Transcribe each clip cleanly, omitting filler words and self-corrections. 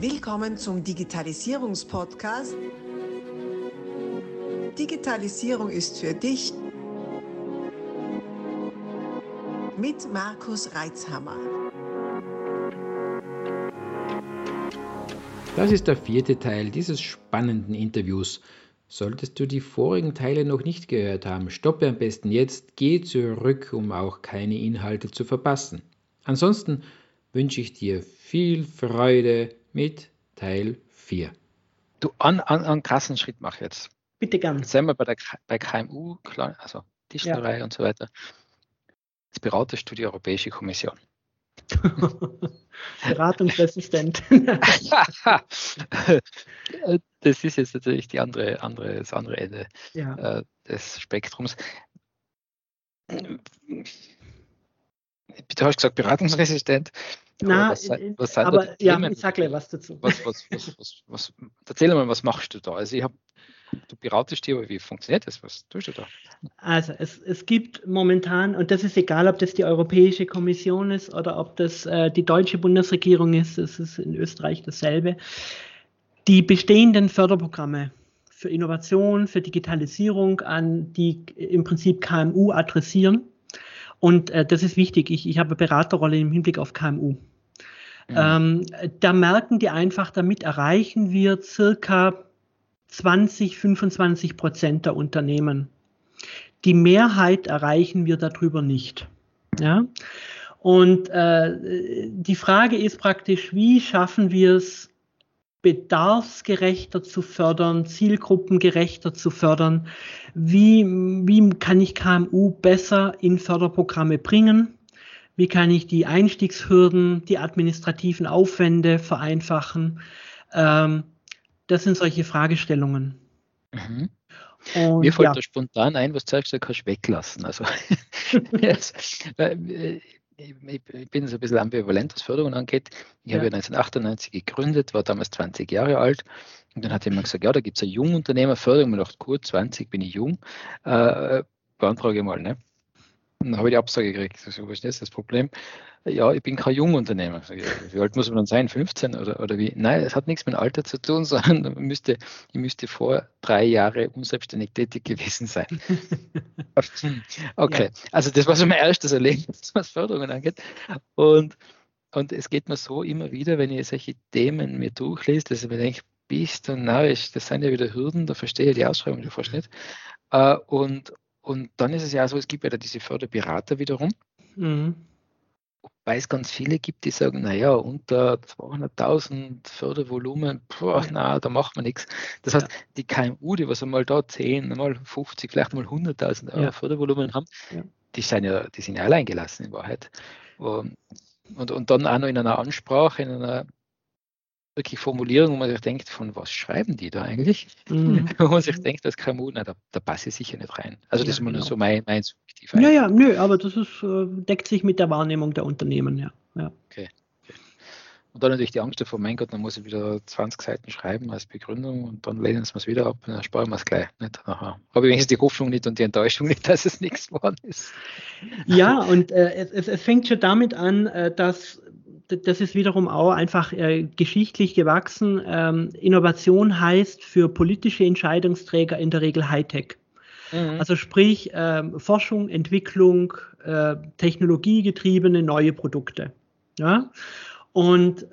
Willkommen zum Digitalisierungspodcast. Digitalisierung ist für dich mit Markus Reitzhammer. Das ist der 4. Teil dieses spannenden Interviews. Solltest du die vorigen Teile noch nicht gehört haben, stoppe am besten jetzt, geh zurück, um auch keine Inhalte zu verpassen. Ansonsten wünsche ich dir viel Freude mit Teil 4. Du, einen krassen Schritt mach jetzt. Bitte gern. Jetzt sind wir bei KMU, also Tischlerei und so weiter. Jetzt beratest du die Europäische Kommission. Beratungsassistent. Das ist jetzt natürlich das andere Ende des Spektrums. Du hast gesagt, beratungsresistent. Na, was sind aber da die Themen? ich sage gleich was dazu. Erzähl mal, was machst du da? Also du beratest die, aber wie funktioniert das? Was tust du da? Also es gibt momentan, und das ist egal, ob das die Europäische Kommission ist oder ob das die deutsche Bundesregierung ist, das ist in Österreich dasselbe, die bestehenden Förderprogramme für Innovation, für Digitalisierung, an die im Prinzip KMU adressieren. Und das ist wichtig. Ich habe eine Beraterrolle im Hinblick auf KMU. Da merken die einfach, damit erreichen wir circa 20-25% der Unternehmen. Die Mehrheit erreichen wir darüber nicht. Ja? Und die Frage ist praktisch, wie schaffen wir es, bedarfsgerechter zu fördern, zielgruppengerechter zu fördern? Wie kann ich KMU besser in Förderprogramme bringen? Wie kann ich die Einstiegshürden, die administrativen Aufwände vereinfachen? Das sind solche Fragestellungen. Mhm. Und, mir fällt da spontan ein, was du gesagt hast, weglassen. Also, ich bin so ein bisschen ambivalent, was Förderung angeht. Ich habe ja 1998 gegründet, war damals 20 Jahre alt. Und dann hat jemand gesagt, ja, da gibt es eine Jungunternehmerförderung. Ich dachte, gut, 20 bin ich jung. Beantrage ich mal, ne? Und dann habe ich die Absage gekriegt. So, was ist das Problem? Ja, ich bin kein Jungunternehmer. Wie alt muss man dann sein? 15 oder wie? Nein, es hat nichts mit dem Alter zu tun, sondern ich müsste vor 3 Jahren unselbstständig tätig gewesen sein. Okay, also das war so mein erstes Erlebnis, was Förderungen angeht. Und es geht mir so immer wieder, wenn ich solche Themen mir durchlese, dass ich mir denke, bist du narrisch, das sind ja wieder Hürden, da verstehe ich die Ausschreibung schon fast nicht. Und dann ist es ja so, es gibt ja diese Förderberater wiederum, wobei es ganz viele gibt, die sagen, naja, unter 200.000 Fördervolumen, da macht man nichts. Das heißt, die KMU, die was einmal da 10, mal 50, vielleicht mal 100.000 Euro Fördervolumen haben, die sind ja allein gelassen in Wahrheit. Und dann auch noch in einer Ansprache, in einer wirklich Formulierung, wo man sich denkt, von was schreiben die da eigentlich? Wo man sich denkt, das KMU, da passe ich sicher nicht rein. Also das ist mal so mein subjektiv. Aber das deckt sich mit der Wahrnehmung der Unternehmen, ja. Okay. Und dann natürlich die Angst davor, mein Gott, dann muss ich wieder 20 Seiten schreiben als Begründung und dann lehnen sie es wieder ab und dann sparen wir es gleich. Nicht? Habe ich wenigstens die Hoffnung nicht und die Enttäuschung nicht, dass es nichts geworden ist. Ja, und es fängt schon damit an, dass das ist wiederum auch einfach geschichtlich gewachsen. Innovation heißt für politische Entscheidungsträger in der Regel Hightech. Also sprich Forschung, Entwicklung, technologiegetriebene neue Produkte. Ja? Und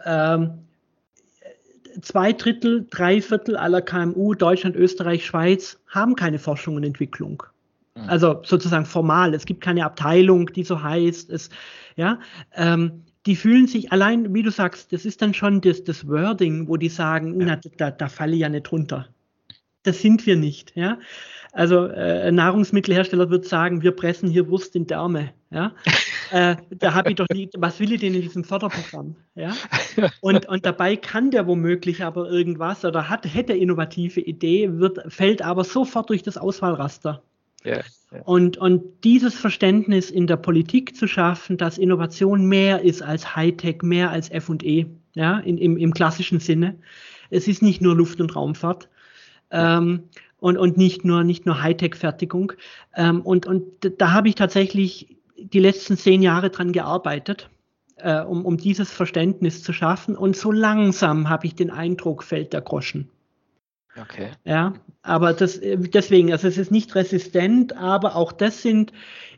2/3, 3/4 aller KMU, Deutschland, Österreich, Schweiz, haben keine Forschung und Entwicklung. Also sozusagen formal. Es gibt keine Abteilung, die so heißt. Die fühlen sich allein, wie du sagst, das ist dann schon das Wording, wo die sagen, da falle ich ja nicht runter. Das sind wir nicht. Ja? Also ein Nahrungsmittelhersteller wird sagen, wir pressen hier Wurst in Därme. Ja? Da habe ich doch nie, was will ich denn in diesem Förderprogramm? Ja? Und dabei kann der womöglich aber irgendwas oder hätte innovative Idee, fällt aber sofort durch das Auswahlraster. Ja. Und dieses Verständnis in der Politik zu schaffen, dass Innovation mehr ist als Hightech, mehr als F&E, im klassischen Sinne. Es ist nicht nur Luft- und Raumfahrt und nicht nur Hightech-Fertigung. Und da habe ich tatsächlich die letzten 10 Jahre dran gearbeitet, um dieses Verständnis zu schaffen. Und so langsam habe ich den Eindruck, fällt der Groschen. Okay. Ja, aber deswegen, also es ist nicht resistent, aber auch das sind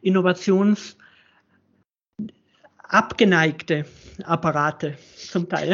innovationsabgeneigte Apparate zum Teil.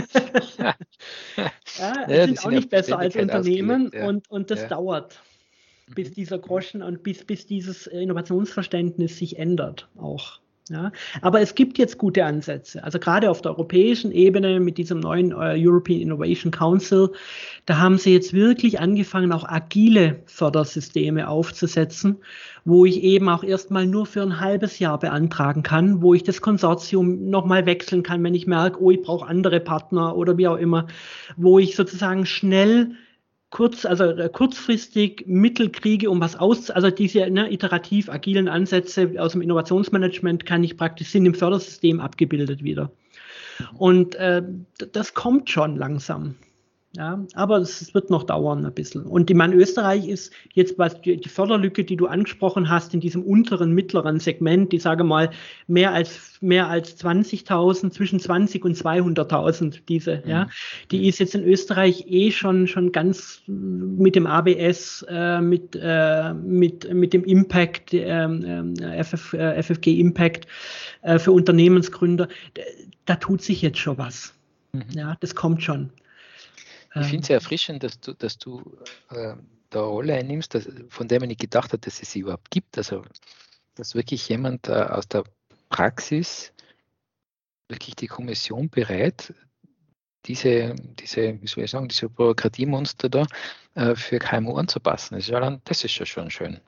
Ja, sind auch nicht besser als Unternehmen und das dauert, bis dieser Groschen und bis dieses Innovationsverständnis sich ändert auch. Ja, aber es gibt jetzt gute Ansätze. Also gerade auf der europäischen Ebene mit diesem neuen European Innovation Council, da haben sie jetzt wirklich angefangen, auch agile Fördersysteme aufzusetzen, wo ich eben auch erstmal nur für ein halbes Jahr beantragen kann, wo ich das Konsortium nochmal wechseln kann, wenn ich merke, oh, ich brauche andere Partner oder wie auch immer, wo ich sozusagen schnell kurzfristig Mittel kriege, um was also diese iterativ agilen Ansätze aus dem Innovationsmanagement sind im Fördersystem abgebildet wieder. Und das kommt schon langsam. Ja, aber es wird noch dauern ein bisschen. Und Österreich ist jetzt, was die Förderlücke, die du angesprochen hast, in diesem unteren, mittleren Segment, die sage mal mehr als 20.000, zwischen 20 und 200.000 die ist jetzt in Österreich schon ganz mit dem ABS, mit dem Impact, FFG Impact für Unternehmensgründer. Da tut sich jetzt schon was. Ja, das kommt schon. Ich finde es sehr erfrischend, dass du da eine Rolle einnimmst, von der man nicht gedacht hat, dass es sie überhaupt gibt. Also, dass wirklich jemand aus der Praxis wirklich die Kommission berät, diese Bürokratiemonster da für KMU anzupassen. Das ist ja schon schön.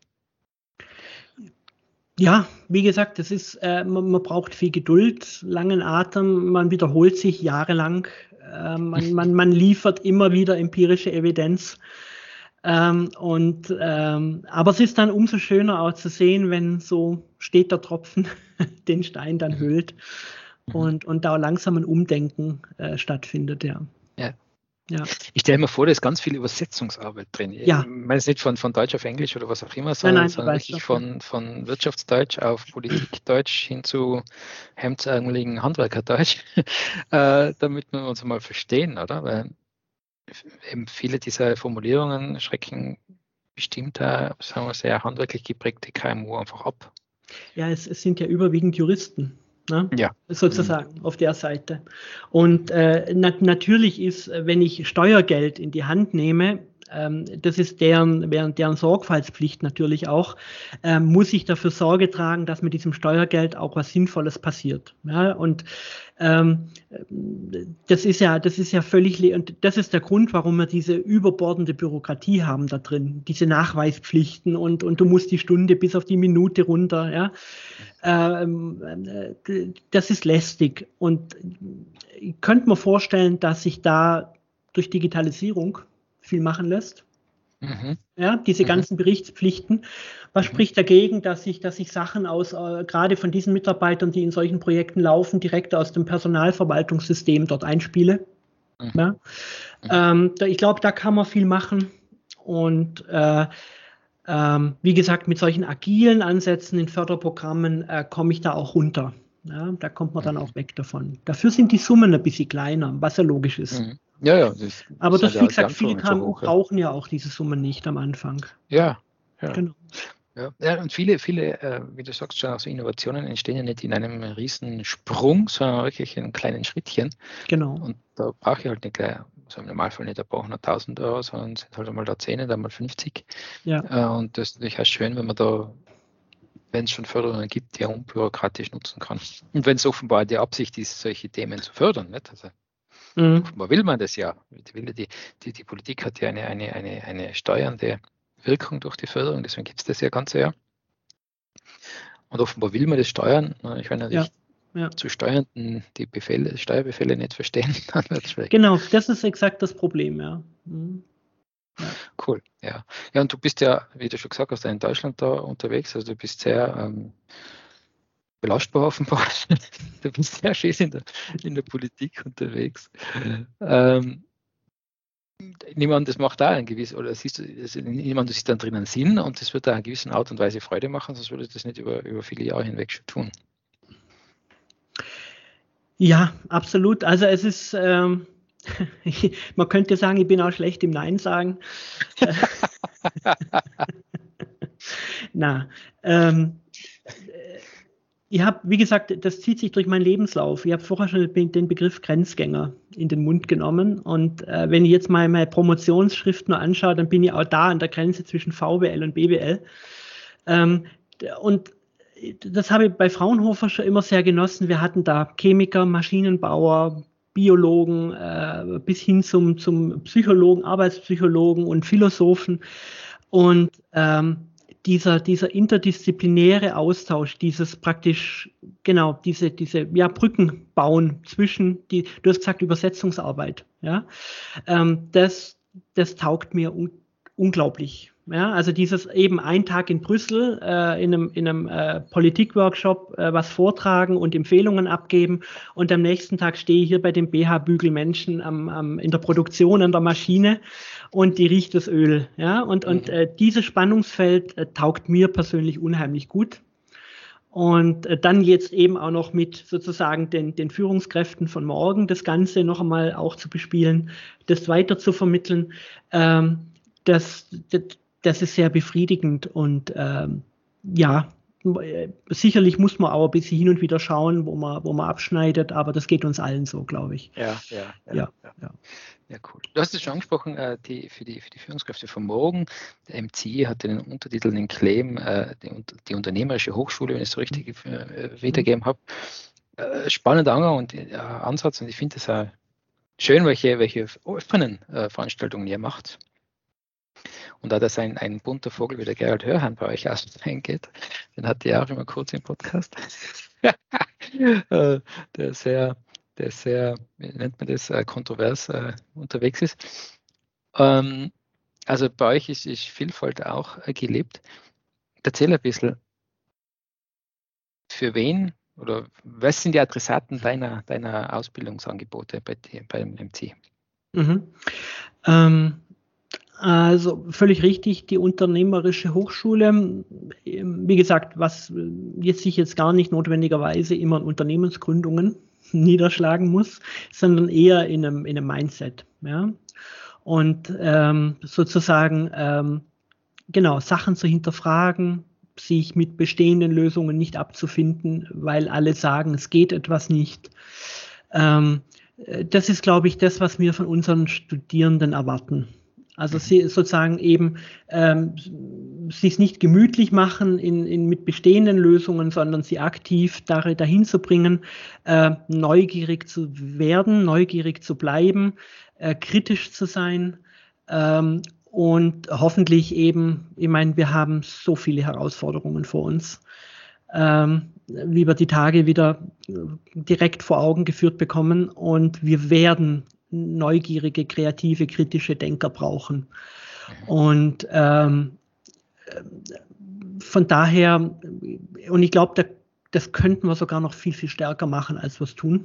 Ja, wie gesagt, das ist, man braucht viel Geduld, langen Atem, man wiederholt sich jahrelang. Man liefert immer wieder empirische Evidenz. Aber es ist dann umso schöner auch zu sehen, wenn so steht der Tropfen den Stein dann hüllt und da langsam ein Umdenken stattfindet. Ja. Ja. Ich stelle mir vor, da ist ganz viel Übersetzungsarbeit drin. Ja. Ich meine es nicht von Deutsch auf Englisch oder was auch immer, sondern wirklich von Wirtschaftsdeutsch auf Politikdeutsch hin zu hemdsärmeligen Handwerkerdeutsch, damit wir uns mal verstehen, oder? Weil eben viele dieser Formulierungen schrecken bestimmte, sagen wir sehr handwerklich geprägte KMU einfach ab. Ja, es sind ja überwiegend Juristen. Ja. Sozusagen auf der Seite. Und natürlich ist, wenn ich Steuergeld in die Hand nehme, das ist deren Sorgfaltspflicht natürlich auch, muss ich dafür Sorge tragen, dass mit diesem Steuergeld auch was Sinnvolles passiert. Ja, und das ist ja völlig, und das ist der Grund, warum wir diese überbordende Bürokratie haben da drin, diese Nachweispflichten und du musst die Stunde bis auf die Minute runter, ja. Das ist lästig und ich könnte mir vorstellen, dass sich da durch Digitalisierung viel machen lässt. Ja, diese ganzen Berichtspflichten. Was spricht dagegen, dass ich Sachen gerade von diesen Mitarbeitern, die in solchen Projekten laufen, direkt aus dem Personalverwaltungssystem dort einspiele? Ja? Ich glaube, da kann man viel machen und wie gesagt, mit solchen agilen Ansätzen in Förderprogrammen komme ich da auch runter. Ja, da kommt man dann auch weg davon. Dafür sind die Summen ein bisschen kleiner, was ja logisch ist. Ja. Aber das, wie gesagt, viele KMU brauchen ja auch diese Summen nicht am Anfang. Ja. Genau. Ja, und viele, wie du sagst, schon, also Innovationen entstehen ja nicht in einem riesen Sprung, sondern wirklich in kleinen Schrittchen. Genau. Und da brauche ich halt nicht gleich, also im Normalfall nicht ein paar 100.000 Euro, sondern sind halt einmal da 10, dann mal 50. Ja. Und das ist durchaus schön, wenn man da, wenn es schon Förderungen gibt, die unbürokratisch nutzen kann. Und wenn es offenbar die Absicht ist, solche Themen zu fördern, nicht? Also, offenbar will man das ja. Die Politik hat ja eine steuernde Wirkung durch die Förderung, deswegen gibt es das ja ganze Jahr. Und offenbar will man das steuern. Ich meine natürlich zu Steuernden die Steuerbefehle nicht verstehen, dann wird es schwierig. Genau, das ist exakt das Problem, ja. Cool, ja. Ja, und du bist ja, wie du schon gesagt hast, in Deutschland da unterwegs, also du bist sehr belastbar offenbar. Du bist sehr schön in der Politik unterwegs. Niemand, das macht da einen gewissen, oder siehst du, niemand sieht dann drinnen Sinn und das wird da in einer gewissen Art und Weise Freude machen, sonst würde das nicht über viele Jahre hinweg schon tun. Ja, absolut. Also es ist, man könnte sagen, ich bin auch schlecht im Nein sagen. Na, ich habe, wie gesagt, das zieht sich durch meinen Lebenslauf. Ich habe vorher schon den Begriff Grenzgänger in den Mund genommen. Und wenn ich jetzt mal meine Promotionsschrift nur anschaue, dann bin ich auch da an der Grenze zwischen VWL und BWL. Und das habe ich bei Fraunhofer schon immer sehr genossen. Wir hatten da Chemiker, Maschinenbauer, Biologen, bis hin zum Psychologen, Arbeitspsychologen und Philosophen. Und dieser interdisziplinäre Austausch, dieses praktisch, genau, diese Brücken bauen zwischen du hast gesagt, Übersetzungsarbeit, ja, das taugt mir unglaublich. Ja, also dieses eben ein Tag in Brüssel in einem Politikworkshop was vortragen und Empfehlungen abgeben und am nächsten Tag stehe ich hier bei den BH-Bügelmenschen in der Produktion an der Maschine und die riecht das Öl. Ja, und dieses Spannungsfeld taugt mir persönlich unheimlich gut. Und dann jetzt eben auch noch mit sozusagen den Führungskräften von morgen das Ganze noch einmal auch zu bespielen, das weiter zu vermitteln. Das ist sehr befriedigend und ja, sicherlich muss man auch ein bisschen hin und wieder schauen, wo man abschneidet, aber das geht uns allen so, glaube ich. Ja, cool. Du hast es schon angesprochen, für die Führungskräfte von morgen. Der MCI hat den Untertitel, den Claim, die Unternehmerische Hochschule, wenn ich es so richtig wiedergegeben habe. Spannender Ansatz und ich finde es auch schön, welche offenen Veranstaltungen ihr macht. Und da das ein bunter Vogel wie der Gerald Hörhan bei euch eingeht, den hatte ich auch immer kurz im Podcast, der sehr, wie nennt man das, kontrovers unterwegs ist. Also bei euch ist Vielfalt auch gelebt. Erzähl ein bisschen, für wen oder was sind die Adressaten deiner Ausbildungsangebote beim MC? Also völlig richtig, die Unternehmerische Hochschule, wie gesagt, was sich jetzt gar nicht notwendigerweise immer in Unternehmensgründungen niederschlagen muss, sondern eher in einem Mindset. Ja? Und sozusagen, genau, Sachen zu hinterfragen, sich mit bestehenden Lösungen nicht abzufinden, weil alle sagen, es geht etwas nicht. Das ist, glaube ich, das, was wir von unseren Studierenden erwarten. Also sie sozusagen eben sich nicht gemütlich machen mit bestehenden Lösungen, sondern sie aktiv dahin zu bringen, neugierig zu werden, neugierig zu bleiben, kritisch zu sein und hoffentlich eben, ich meine, wir haben so viele Herausforderungen vor uns, wie wir die Tage wieder direkt vor Augen geführt bekommen und wir werden neugierige, kreative, kritische Denker brauchen. Und von daher, und ich glaube, das könnten wir sogar noch viel, viel stärker machen, als wir es tun.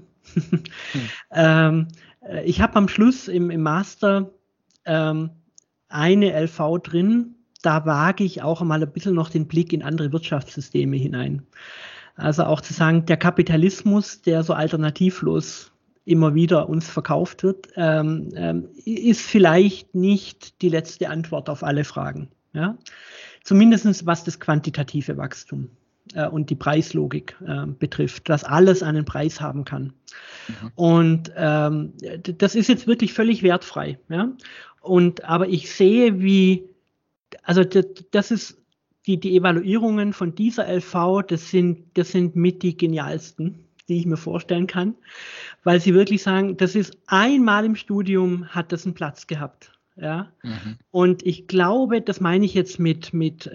Ich habe am Schluss im Master eine LV drin, da wage ich auch mal ein bisschen noch den Blick in andere Wirtschaftssysteme hinein. Also auch zu sagen, der Kapitalismus, der so alternativlos immer wieder uns verkauft wird, ist vielleicht nicht die letzte Antwort auf alle Fragen. Ja? Zumindest was das quantitative Wachstum und die Preislogik betrifft, dass alles einen Preis haben kann. Und das ist jetzt wirklich völlig wertfrei. Ja? Aber ich sehe, das ist die Evaluierungen von dieser LV, das sind mit die genialsten, die ich mir vorstellen kann, weil sie wirklich sagen, das ist einmal im Studium, hat das einen Platz gehabt. Ja? Und ich glaube, das meine ich jetzt mit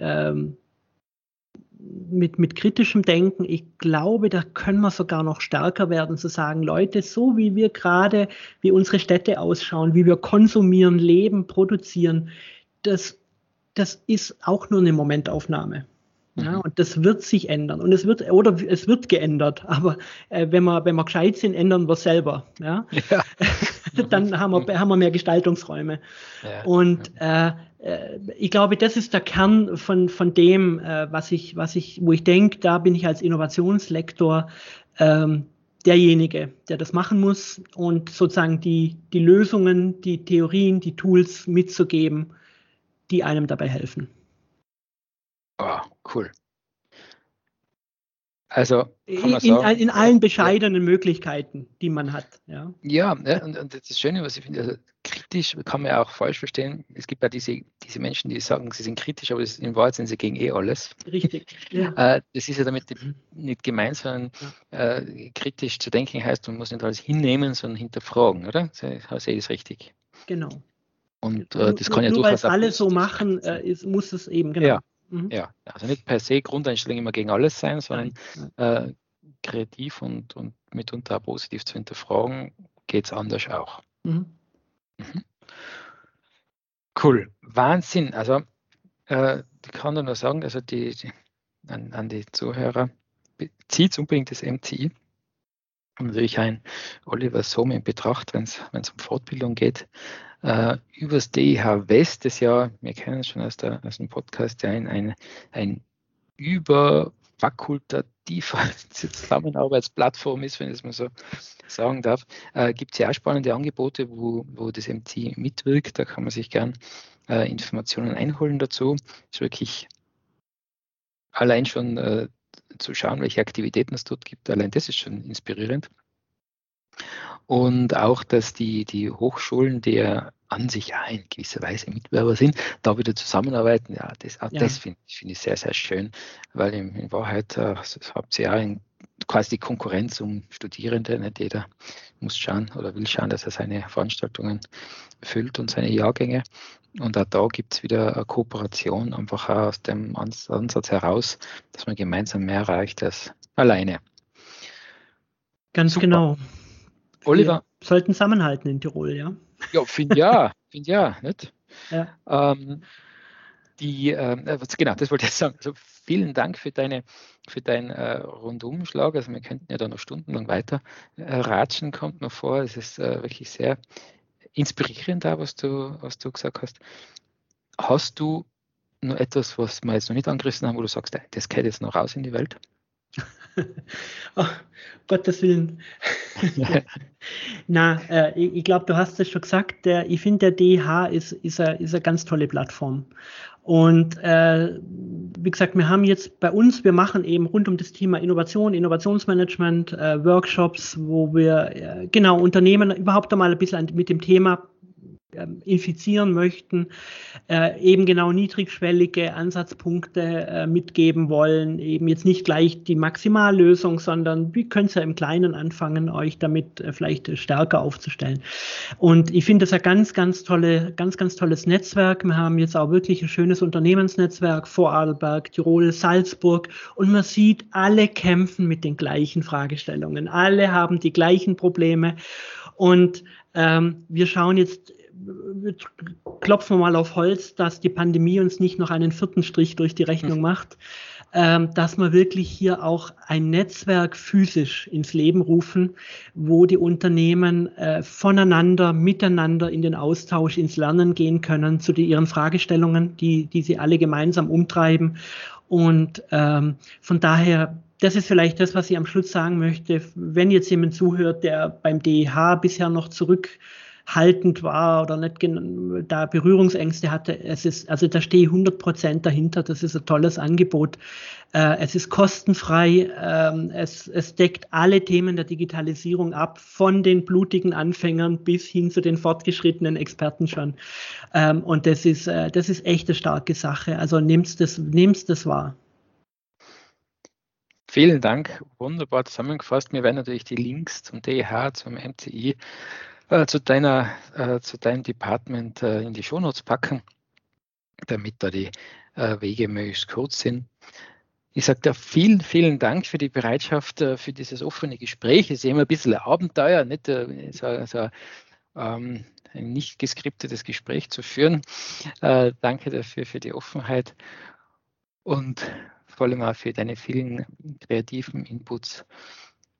kritischem Denken, ich glaube, da können wir sogar noch stärker werden, zu sagen, Leute, so wie wir gerade, wie unsere Städte ausschauen, wie wir konsumieren, leben, produzieren, das ist auch nur eine Momentaufnahme. Ja, und das wird sich ändern. Und es wird geändert. Aber wenn wir gescheit sind, ändern wir es selber. Ja? Ja. Dann haben wir mehr Gestaltungsräume. Ja. Und ich glaube, das ist der Kern von dem, wo ich denke, da bin ich als Innovationslektor derjenige, der das machen muss und sozusagen die Lösungen, die Theorien, die Tools mitzugeben, die einem dabei helfen. Oh, cool. Also kann man sagen, in allen bescheidenen Möglichkeiten, die man hat. Ja, und das Schöne, was ich finde, also kritisch kann man ja auch falsch verstehen. Es gibt ja diese Menschen, die sagen, sie sind kritisch, aber in Wahrheit sind sie gegen alles. Richtig. Ja. Das ist ja damit nicht gemeint, sondern kritisch zu denken heißt, man muss nicht alles hinnehmen, sondern hinterfragen, oder? Sehe ich das richtig? Genau. Und das kann ja nur durchaus weil auch alle so machen, muss es eben, genau. Ja. Ja, also nicht per se Grundeinstellung immer gegen alles sein, sondern kreativ und mitunter auch positiv zu hinterfragen, geht es anders auch. Cool, Wahnsinn. Also ich kann nur sagen, also an die Zuhörer, zieht unbedingt das MCI. Und natürlich ein Oliver Sohm in Betracht, wenn es um Fortbildung geht. Übers DIH West, das ja, wir kennen es schon aus dem Podcast, ja ein überfakultative Zusammenarbeitsplattform ist, wenn ich es mal so sagen darf. Gibt es ja auch spannende Angebote, wo das MCI mitwirkt. Da kann man sich gern Informationen einholen dazu. Ist wirklich allein schon zu schauen, welche Aktivitäten es dort gibt. Allein das ist schon inspirierend. Und auch, dass die Hochschulen, die ja an sich ja in gewisser Weise Mitbewerber sind, da wieder zusammenarbeiten. Ja, das finde ich sehr, sehr schön, weil in Wahrheit habt ihr ja quasi die Konkurrenz um Studierende. Nicht jeder muss schauen oder will schauen, dass er seine Veranstaltungen füllt und seine Jahrgänge. Und auch da gibt es wieder eine Kooperation, einfach auch aus dem Ansatz heraus, dass man gemeinsam mehr erreicht als alleine. Ganz Super. genau. Oliver. Wir sollten zusammenhalten in Tirol, ja? Ja, finde ja, nicht? Ja. Genau, das wollte ich sagen. Also vielen Dank für deinen Rundumschlag. Also wir könnten ja da noch stundenlang weiter ratschen, kommt mir vor. Es ist wirklich sehr inspirierend, auch, was du gesagt hast. Hast du noch etwas, was wir jetzt noch nicht angerissen haben, wo du sagst, das geht jetzt noch raus in die Welt? Oh, Gottes Willen. Ich glaube, du hast es schon gesagt. Ich finde, der DIH ist eine ganz tolle Plattform. Und wie gesagt, wir haben jetzt wir machen eben rund um das Thema Innovation, Innovationsmanagement, Workshops, wo wir Unternehmen überhaupt einmal ein bisschen mit dem Thema infizieren möchten, eben genau niedrigschwellige Ansatzpunkte mitgeben wollen, eben jetzt nicht gleich die Maximallösung, sondern wie könnt ihr im Kleinen anfangen, euch damit vielleicht stärker aufzustellen. Und ich finde das ein ganz, ganz tolles Netzwerk. Wir haben jetzt auch wirklich ein schönes Unternehmensnetzwerk, Vorarlberg, Tirol, Salzburg, und man sieht, alle kämpfen mit den gleichen Fragestellungen, alle haben die gleichen Probleme, und wir schauen jetzt, klopfen wir mal auf Holz, dass die Pandemie uns nicht noch einen 4. Strich durch die Rechnung macht, dass wir wirklich hier auch ein Netzwerk physisch ins Leben rufen, wo die Unternehmen voneinander, miteinander in den Austausch, ins Lernen gehen können zu ihren Fragestellungen, die sie alle gemeinsam umtreiben. Und von daher, das ist vielleicht das, was ich am Schluss sagen möchte. Wenn jetzt jemand zuhört, der beim DIH bisher noch zurückhaltend war oder nicht da Berührungsängste hatte, da stehe ich 100% dahinter. Das ist ein tolles Angebot. Es ist kostenfrei. Es deckt alle Themen der Digitalisierung ab, von den blutigen Anfängern bis hin zu den fortgeschrittenen Experten schon. Und das ist echt eine starke Sache. Also nehmt das wahr. Vielen Dank, wunderbar zusammengefasst. Wir werden natürlich die Links zum DIH, zum MCI, zu deinem Department in die Shownotes packen, damit da die Wege möglichst kurz sind. Ich sage dir vielen, vielen Dank für die Bereitschaft, für dieses offene Gespräch. Es ist immer ein bisschen ein Abenteuer, nicht ein nicht geskriptetes Gespräch zu führen. Danke dafür, für die Offenheit und vor allem auch für deine vielen kreativen Inputs,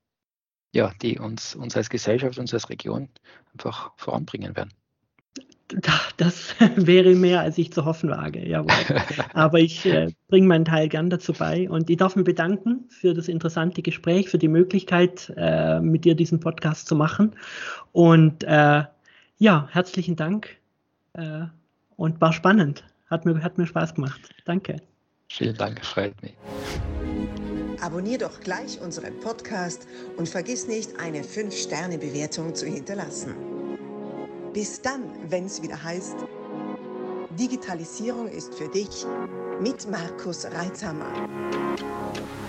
ja, die uns als Gesellschaft, uns als Region einfach voranbringen werden. Das wäre mehr, als ich zu hoffen wage. Jawohl. Aber ich bringe meinen Teil gern dazu bei. Und ich darf mich bedanken für das interessante Gespräch, für die Möglichkeit, mit dir diesen Podcast zu machen. Und herzlichen Dank. Und war spannend. Hat mir Spaß gemacht. Danke. Vielen Dank, freut mich. Abonnier doch gleich unseren Podcast und vergiss nicht, eine 5-Sterne-Bewertung zu hinterlassen. Bis dann, wenn es wieder heißt, Digitalisierung ist für dich mit Markus Reitzhammer.